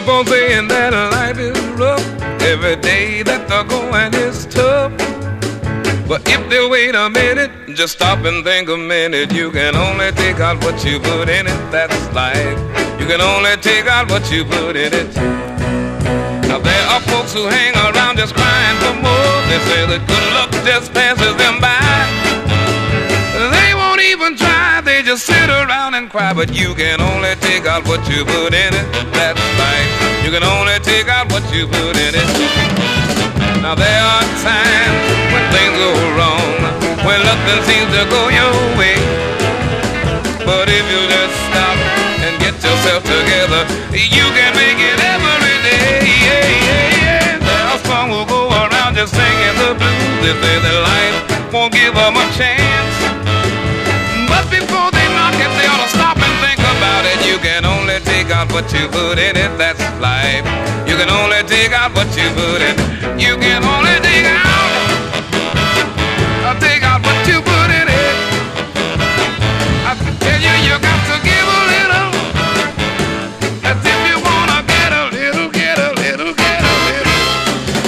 people saying that life is rough, every day that the going is tough. But if they wait a minute, just stop and think a minute. You can only take out what you put in it, that's life. You can only take out what you put in it. Now there are folks who hang around just crying for more. They say that good luck just passes them by. They won't even try, they just sit around and cry. But you can only take out what you put in it, that's life. You can only take out what you put in it. Now there are times when things go wrong, when nothing seems to go your way. But if you just stop and get yourself together, you can make it every day. There are some who go around just singing the blues. They say that life won't give them a chance. But before they knock it, they ought to stop and think about it. You can only take out what you put in it, that's life. You can only take out what you put in it. You can only take out